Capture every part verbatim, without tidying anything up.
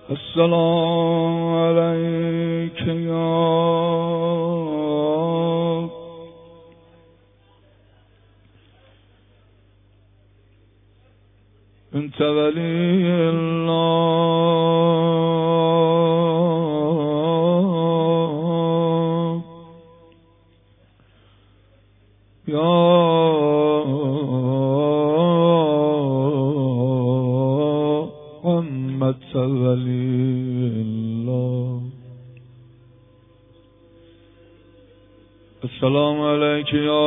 السلام علیک یا بنت ولی الله یا امت ولی الله. السلام علیک یا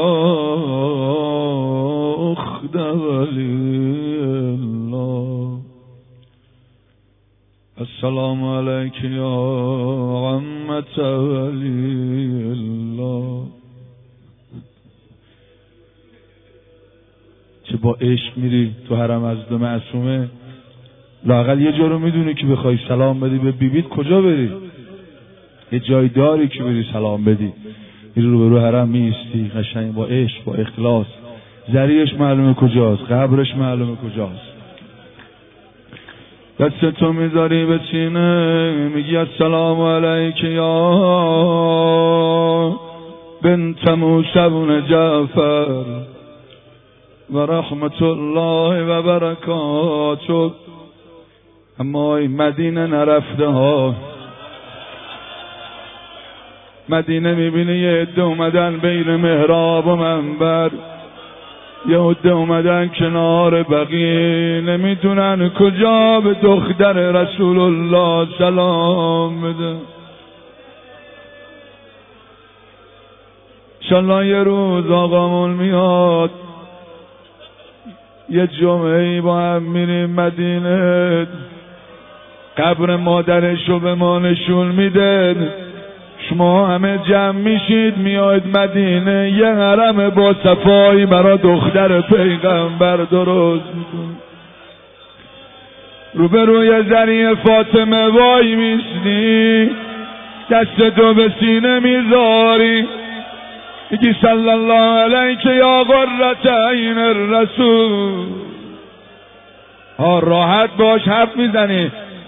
اخت ولی الله. السلام علیک یا عمت ولی الله. چه با عشق میری تو حرم حضرت معصومه، لااقل یه جا رو میدونی که بخوای سلام بدی به بیبیت کجا بری، یه جای داری که بری سلام بدی، میری رو به رو حرم میستی قشنگ با عشق با اخلاص، ذریعش معلومه کجاست، قبرش معلومه کجاست. دست تو میذاری به سینه میگی السلام علیک یا بنت موسی بن جعفر و رحمت الله و برکاته. اما این مدینه نرفته ها، مدینه میبینه یه عده اومدن بین محراب و منبر، یه عده اومدن کنار بقیه، نمیدونن کجا به دختر رسول الله سلام بده. انشالله یه روز آقامون میاد، یه جمعه با هم میریم مدینه، قبر مادرشو به ما نشون میده، شما همه جمع میشید میاید مدینه، یه حرم با صفایی برا دختر پیغمبر درست میکن. روبروی زنی فاطمه وای میسنی، دست دو به سینه میذاری میگی صلی الله علیک یا قرة عین الرسول. ها راحت باش حرف میزنی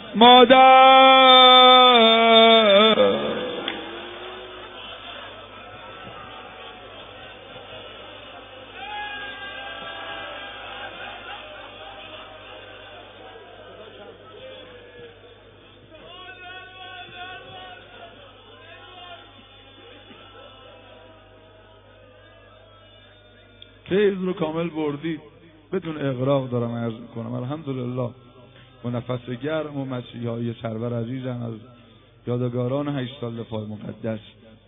مادر. فیض رو کامل بردید بدون اغراق دارم عرض کنم الحمدلله. با نفس گرم و مسیحی های سرور عزیزم از یادگاران هشت سال دفاع مقدس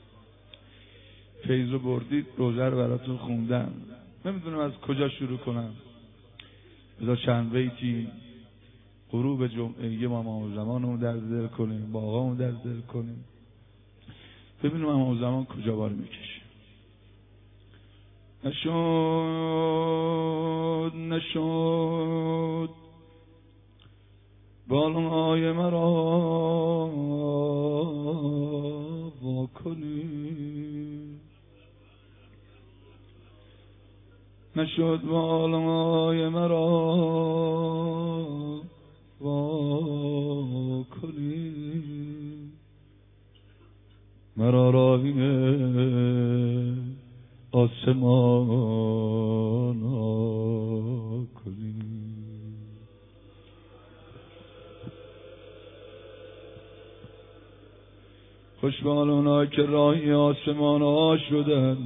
فیض رو بردید، روزه رو براتون خوندم، نمیدونم از کجا شروع کنم. بذار چند بیتی غروب جمعه امام زمانمون در دل کنیم، با آقامون در دل کنیم، ببینیم امام زمان کجا بار میکشه. نشد نشد بالای مرا وا کنی، نشد بالای مرا وا کنی، مرا راهی آسمان کنی. خوشبال اونایی که راهی آسمان ها شدن،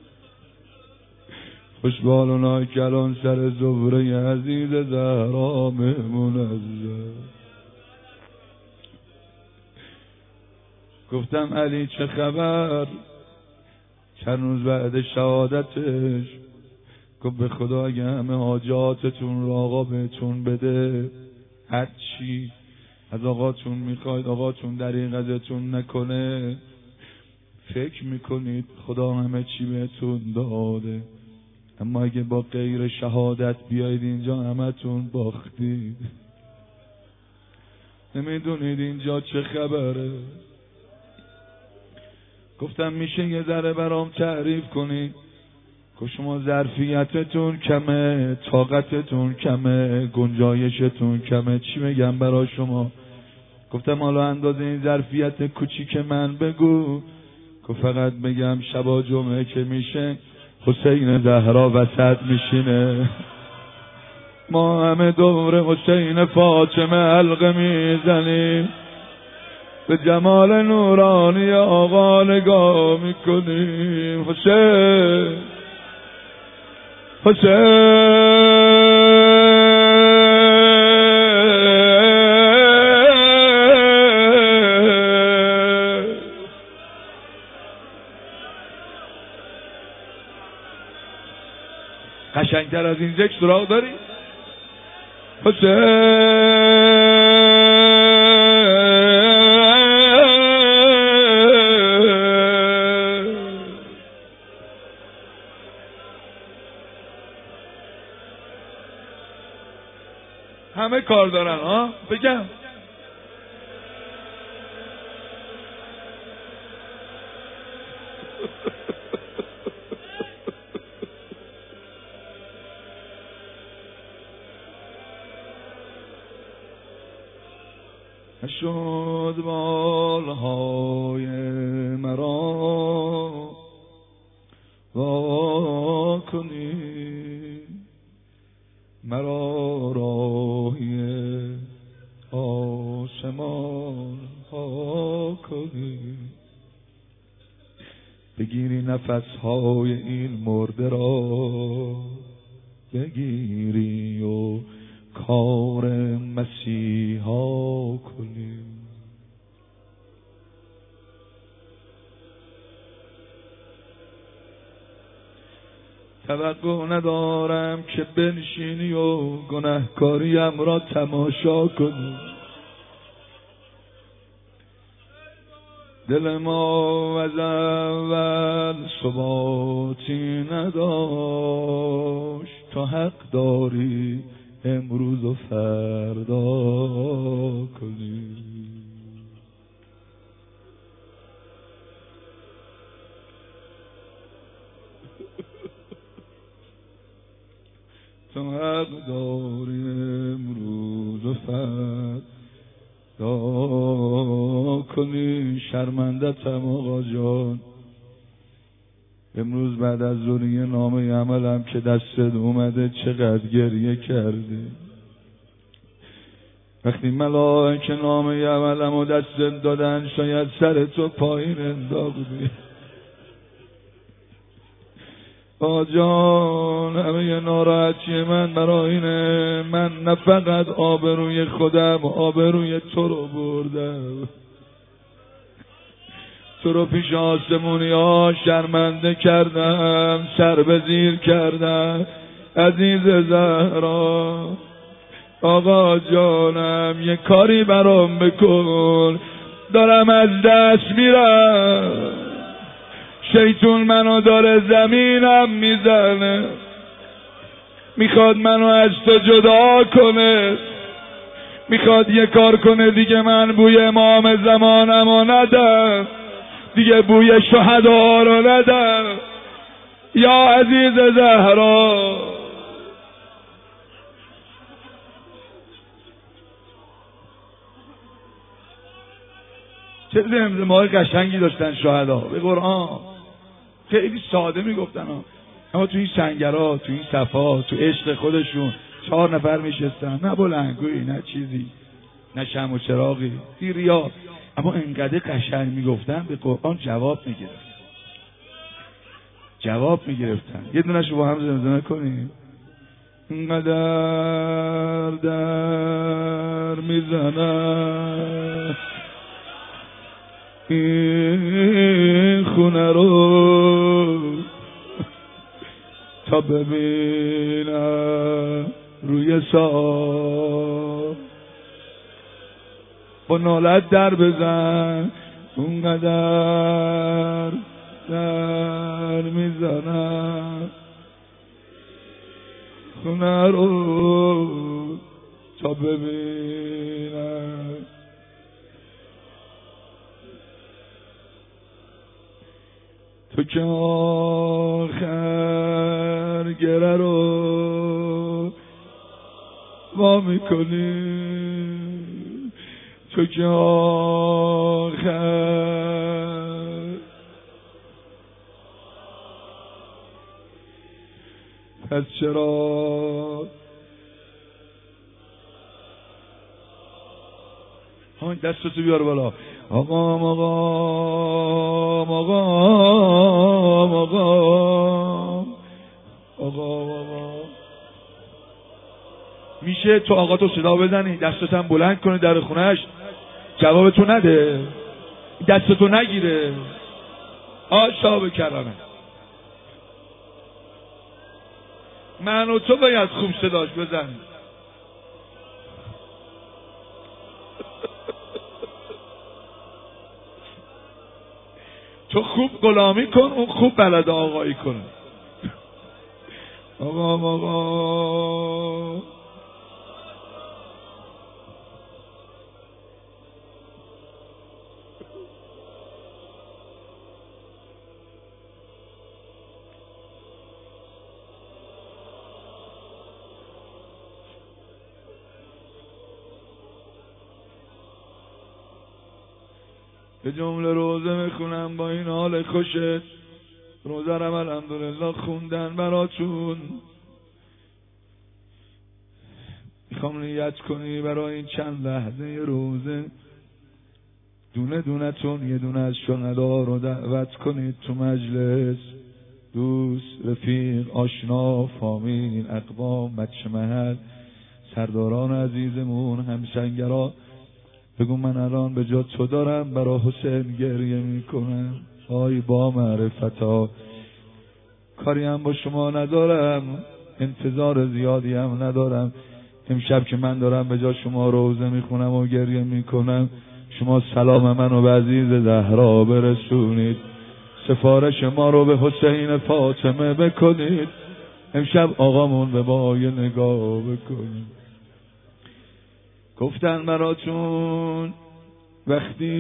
خوشبال اونایی که الان سر زهره عزیز زهرا مهمون عزیزه. گفتم علی چه خبر، چند روز بعد شهادتش گفت به خدا اگه همه حاجاتتون رو آقا بهتون بده، هر چی از آقاتون میخواید آقاتون دریغ ازتون نکنه، فکر میکنید خدا همه چی بهتون داده، اما اگه با غیر شهادت بیاید اینجا همتون باختید. نمیدونید اینجا چه خبره. گفتم میشه یه ذره برام تعریف کنید که شما ظرفیتتون کمه، طاقتتون کمه، گنجایشتون کمه، چی بگم برای شما؟ گفتم حالا اندازه این ظرفیت کوچیک من بگو که فقط بگم شبا جمعه که میشه حسین زهرا وسط میشینه، ما همه دور حسین فاطمه حلقه میزنیم، به جمال نورانی آقا نگاه میکنیم. حسین حسین قشنگتر از این ذکر سراغ داری؟ حسین همه کار دارن ها بگم. شد بالهای مرا وا کنی، مرا راهی آسمان ها کنی، بگیری نفسهای این مرده را بگیری و کار مسیحا کنی. توقع ندارم که بنشینی و گناهکاریم را تماشا کنی. دل ما از اول ثباتی نداشت، تو حق داری امروز و فردا کنی. تو حق داری امروز و فردا کنی. شرمندتم آقا جان، امروز بعد از ظهری نامه عملم که دستت اومده چقدر گریه کردی. وقتی ملائکه نامه عملم و دستت دادن شاید سر تو پایین انداختی. آقا جان همه ناراحتی من برای اینه، من نه فقط آبروی خودم آبروی تو رو بردم، تو رو پیش آسمونی ها شرمنده کردم، سر به زیر کردم. عزیز زهرا آقا جانم یه کاری برام بکن، دارم از دست میرم، شیطون منو داره زمینم میزنه، میخواد منو از تو جدا کنه، میخواد یه کار کنه دیگه من بوی امام زمانمو ندم، دیگه بوی شهدا رو ندم. یا عزیز زهرا چه زمزمه‌های قشنگی داشتن شهدا به قرآن، خیلی ساده میگفتن ها، اما تو این سنگرها تو این صفا تو عشق خودشون چهار نفر میشستن، نه بلندگویی نه چیزی نه شمع و چراغی بی ریا، اما انقدر قشنگ میگفتن به قرآن جواب میگرفت جواب میگرفتن. یه دونش رو با هم زمزمه کنیم. انقدر در میزنن این خونه رو تا ببینم روی سا، با نالت در بزن اونقدر در میزنم خونه رو تا ببینم. تو که آخر گره رو وا میکنی، تو که آخر پس چرا همین دستتو بیار بالا. آقا آقا آقا آقا آقا آقا میشه تو آقا تو صدا بزنی دستت هم بلند کنی در خونهش جواب تو نده دستتو نگیره. آشا به کرمه من و تو باید خوب صداش بزنی. تو خوب غلامی کن اون خوب بلد آقایی کن. آقا آقا به جمله روزه میخونم با این حال خوشت. روزه رم الحمدلله خوندن براتون. میخوام نیت کنی برای این چند لحظه روزه دونه دونه تون یه دونه از شهدا رو دعوت کنید تو مجلس. دوست، رفیق، آشنا، فامیل، اقوام، بچه محل، سرداران عزیزمون، همسنگرا بگو من الان به جا تو دارم برای حسین گریه میکنم. آی با معرفتا کاری هم با شما ندارم انتظار زیادی هم ندارم. امشب که من دارم به جا شما روزه میخونم و گریه میکنم شما سلام منو به عزیز زهرا برسونید. سفارش ما رو به حسین فاطمه بکنید. امشب آقامون به بای نگاه بکنید. گفتن براتون وقتی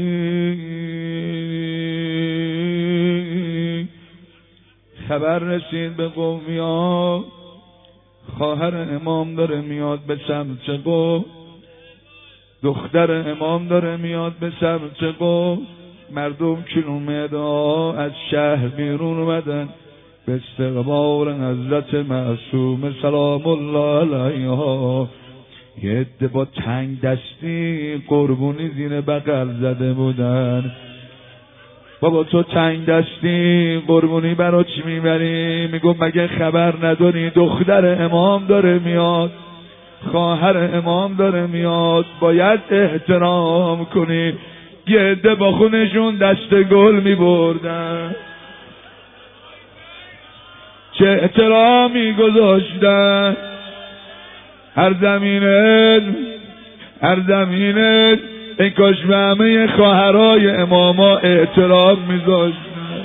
خبر رسید به قومیا خواهر امام داره میاد به سمت قوم، دختر امام داره میاد به سمت قوم، مردم کیلومترها از شهر بیرون اومدن به استقبال حضرت معصومه سلام الله علیها. یه عده با تنگ دستی قربونی زیر بغل زده بودن. بابا تو تنگ دستی قربونی برا چی میبری؟ میگو مگه خبر نداری دختر امام داره میاد، خواهر امام داره میاد، باید احترام کنی. یه عده با خونشون دست گل میبردن، چه احترامی گذاشتن. هر زمینت هر زمینت این کاش به همه خواهرای اماما احترام میذاشتن،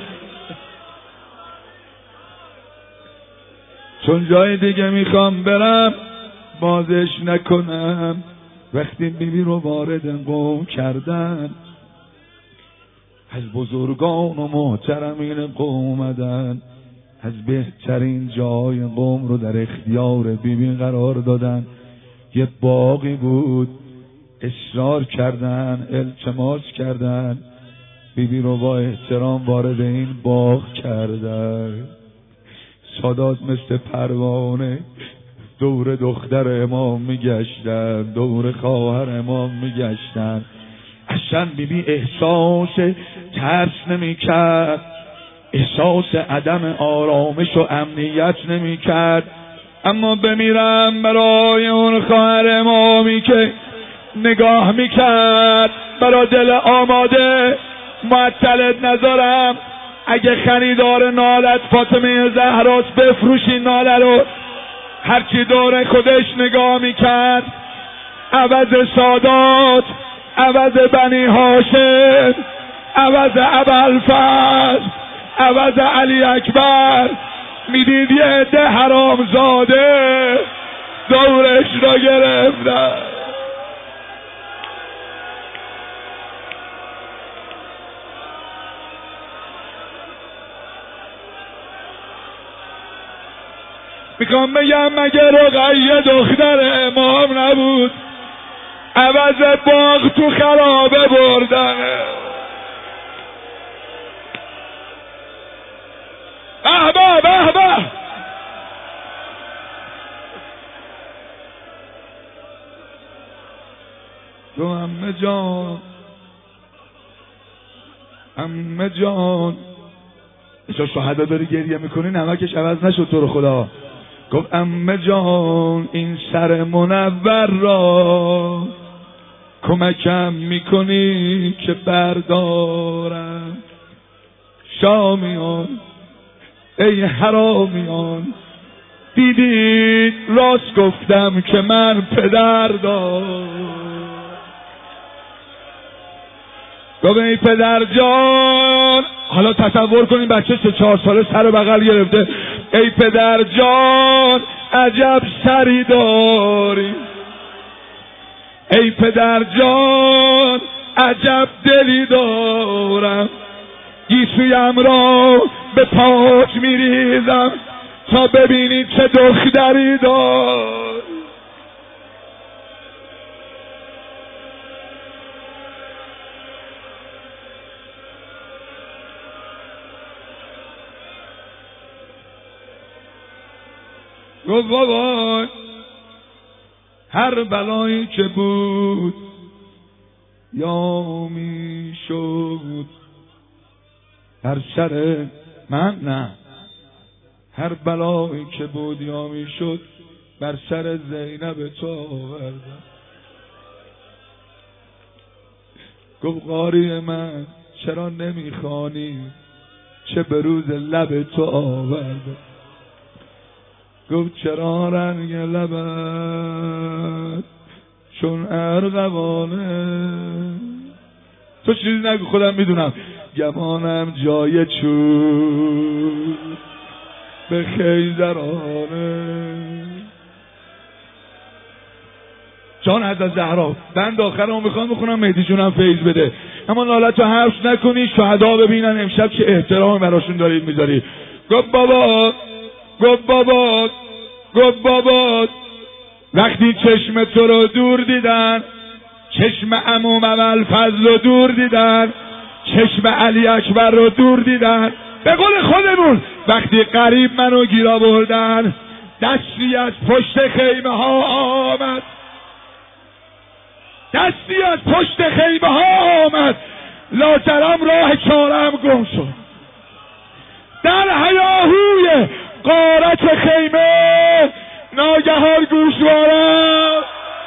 چون جای دیگه میخوام برم بازش نکنم. وقتی بیبی رو وارد قوم کردن از بزرگان و محترمین قوم اومدن، از بهترین جای قوم رو در اختیار بیبی قرار دادن. یه باغی بود، اصرار کردن، التماس کردن، بیبی رو با احترام وارد این باغ کردن. سادات مثل پروانه دور دختر امام میگشتن، دور خواهر امام میگشتن. اصلا بیبی احساس ترس نمیکرد، احساس عدم آرامش و امنیت نمیکرد. اما بمیرم برای اون خواهر امامی که نگاه میکرد، برا دل آماده معطلت نذارم. اگه خریدار نالت فاطمه زهراست بفروشی ناله رو. هرچی دور خودش نگاه میکرد، عوض سادات، عوض بنی هاشم، عوض ابوالفضل، عوض علی اکبر، میدید یه عده حرامزاده دورش را گرفتن. میخوام بگم مگه رقیه دختر امام نبود؟ عوض باغ تو خرابه بردن. به به به به. تو عمه جان عمه جان چه شهدا داری گریه میکنی نمکش عوض نشد تو رو خدا. گفت عمه جان این سر منور را کمکم میکنی که بردارم. شامیان ای حرامیان دیدید راست گفتم که من پدر دارم. گفت ای پدر جان، حالا تصور کنین بچه سه چهار ساله سر بغل گرفته، ای پدر جان عجب سری داری، ای پدر جان عجب دلی دارم، گیسویم را به پاک میریزم تا ببینی چه دختری دار. گفت بابا هر بلایی که بود یا می شد هر سر من، نه هر بلایی که بود یا می شد بر سر زینب تو آوردم. گفت قاری من چرا نمیخوانی چه به روز لب تو آوردم. گفت چرا رنگ لبت چون ارغوانه. تو چیزی نگو خودم میدونم. گمانم جای چون به خیزرانه. جان از زهرا بند آخر رو میخوام بخونم مهدی جونم فیض بده، اما نالت رو حرف نکنی شهدا ببینن امشب چه احترامی براشون دارید میذاری. گفت بابا گفت بابا گفت بابا وقتی چشم تو رو دور دیدن، چشم عموم ابوالفضل رو دور دیدن، چشم علی اکبر رو دور دیدن، به قول خودمون وقتی قریب منو گیرا بردن، دستی از پشت خیمه ها آمد، دستی از پشت خیمه ها آمد، لاجرم راه چارم گم شد. در هیاهوی غارت خیمه ناگهان گوشوارم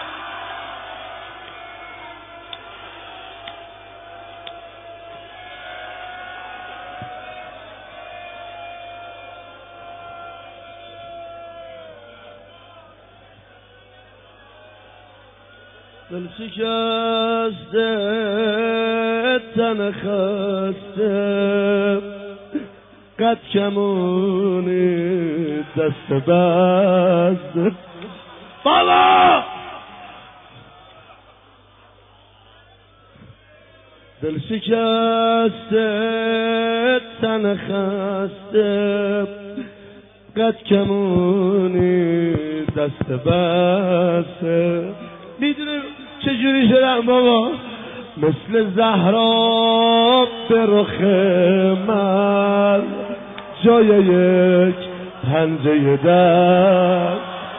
دل شکسته تن خسته قد کمونی دست بست. بابا دل شکسته تن خسته قد کمونی دست بسته. میدونی چجوری شدم بابا؟ مثل زهرا به رخ من جای یک پنجه دست.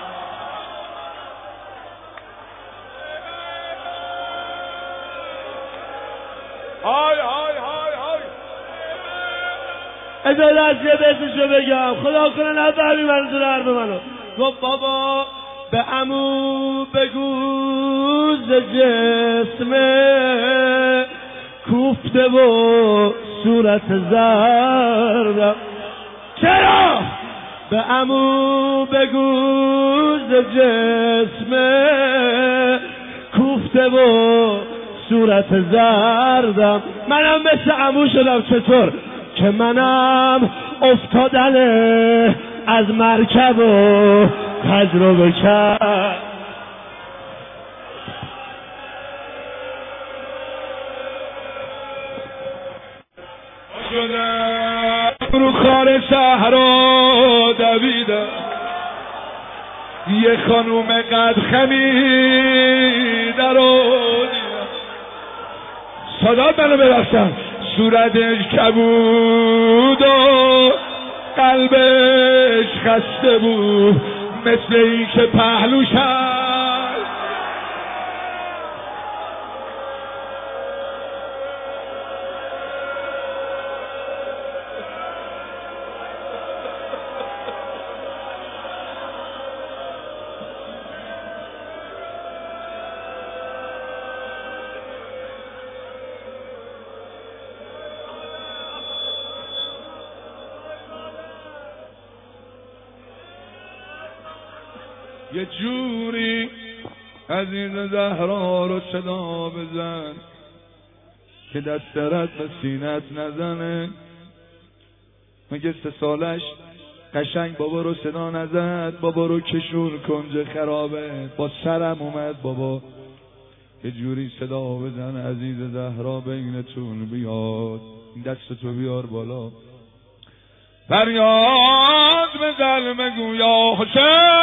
های های های های اجازه از یه بیتشو بگم خدا کنه نفهمی منظور حرف منو. گفت بابا به عمو بگو ز جسمه کوفته و صورت زردم. چرا؟ به عمو بگو ز جسمه کوفته و صورت زردم. منم مثل عمو شدم. چطور؟ که منم افتادن از مرکب و تجربه کرد. شدم رو خار صحرا دویدم، یه خانوم قد خمیده رو صدات منو ببخشم، صورتش کبود و قلبش خسته بود مثل این که پهلوش هست. یه جوری عزیز زهرا رو صدا بزن که دست رد به سینت نزنه. مگه سه سالش قشنگ بابا رو صدا نزد؟ بابا رو کشون کنج خرابه با سرم اومد بابا. یه جوری صدا بزن عزیز زهرا بینتون بیاد، دستتو بیار بالا، فریاد بزن بگو یا حسین